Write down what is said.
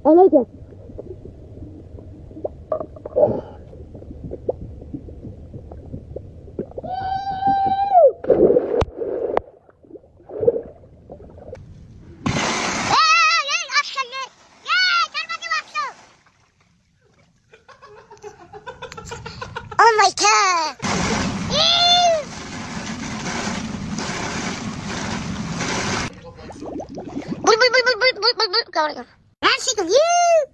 Eleydi. Oh my god! Bul. Kavrayın. Ben sıkıldım.